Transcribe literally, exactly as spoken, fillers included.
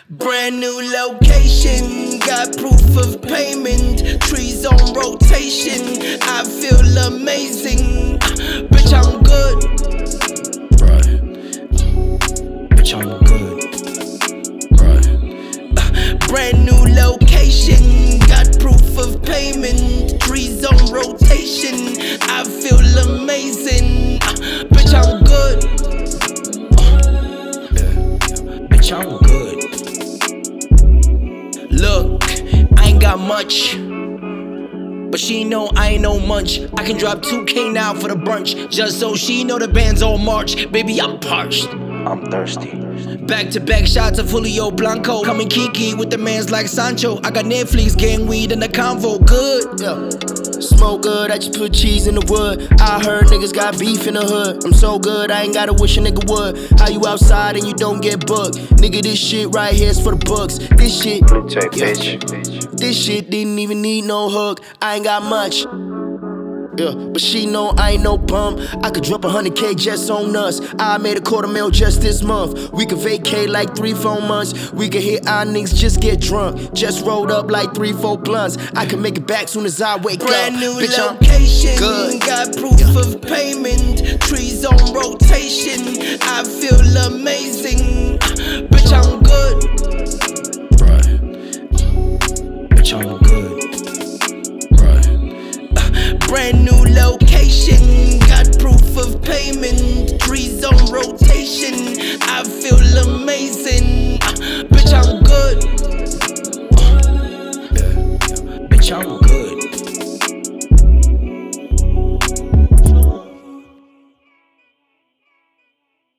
Brand new location, got proof of payment. Trees on rotation, I feel amazing. Bitch, I'm good. Right. Bitch, I'm good. Right. Brand new location, got proof of payment. Trees on rotation, I feel amazing. Bitch, I'm good. Yeah. Bitch, I'm good. Look, I ain't got much, but she know I ain't no munch. I can drop two K now for the brunch, just so she know the band's all March. Baby, I'm parched, I'm thirsty. back to back shots of Julio Blanco. Coming Kiki with the mans like Sancho. I got Netflix, gang weed in the convo. Good, yeah. Smoke good, I just put cheese in the wood. I heard niggas got beef in the hood. I'm so good, I ain't gotta wish a nigga would. How you outside and you don't get booked? Nigga, this shit right here is for the books. This shit, Blue tape, yeah. bitch. This shit didn't even need no hook. I ain't got much, yeah, but she know I ain't no bum. I could drop a hundred K just on us. I made a quarter mil just this month. We could vacate like three, four months. We could hit our niggas, just get drunk. Just rolled up like three, four blunts. I can make it back soon as I wake Brand up. new Bitch, location, I'm good. got proof Yeah. of payment. Trees on rotation, I feel amazing.